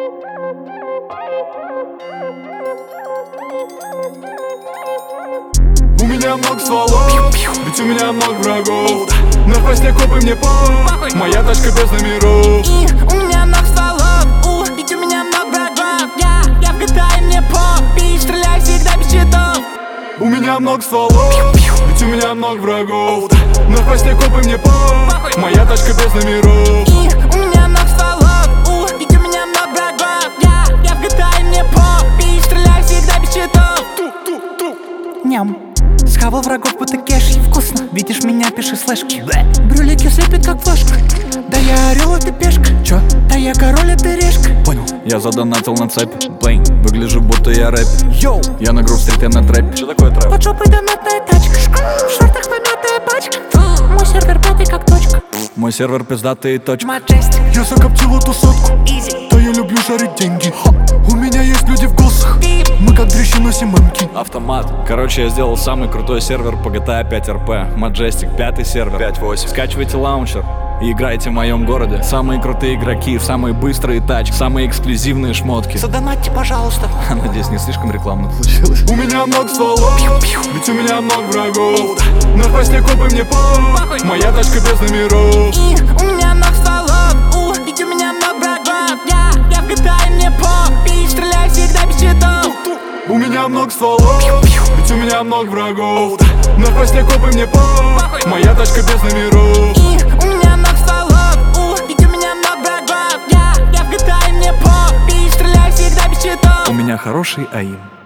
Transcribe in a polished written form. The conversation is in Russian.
У меня много стволов, ведь у меня много врагов. На хвосте копы мне похуй, моя тачка без номеров. У меня много стволов, ведь у меня много врагов. Я в GTA, мне похуй, стреляй всегда без читов. У меня много стволов, ведь у меня много врагов. На хвосте копы мне похуй, моя тачка без номеров. У меня много стволов, ведь у меня много врагов. Я в GTA, мне похуй, стреляй всегда без читов. Ням. Схавал врагов, будто кеш, вкусно. Видишь меня, пиши слэшки. Брюлики слепят, как флешка. Да я орел, а ты пешка. Чё? Да я король, а ты решка. Понял. Я задонатил на цепь. Блейн, выгляжу, будто я рэп. Йоу, я на грув стрит, я на трэп. Что такое трэп? Под жопой донатная тачка. В шортах помятая пачка. Мой сервер пятый, как точка. Мой сервер пиздатый, точка. Маджестик. Я закоптил эту сотку. Изи. Да я люблю шарить деньги. У меня есть люди в госах. Мы как дрищи носим эмки. Автомат. Короче, я сделал самый крутой сервер по GTA 5 RP. Majestic, 5-й сервер. 5.8. Скачивайте лаунчер и играйте в моем городе. Самые крутые игроки, самые быстрые тачки, самые эксклюзивные шмотки. Задонатьте, пожалуйста. Надеюсь, не слишком рекламно получилось. У меня много стволов, ведь у меня много врагов. На хвосте копы мне похуй, моя тачка без номеров. У меня много стволов, ведь у меня много врагов. Я в GTA, мне похуй, стреляй всегда без читов. У меня много стволов, ведь у меня много врагов. На хвосте копы мне похуй, моя тачка без номеров. У меня много стволов, ведь у меня много врагов. Я в GTA, мне похуй, стреляй всегда без читов. У меня хороший аим.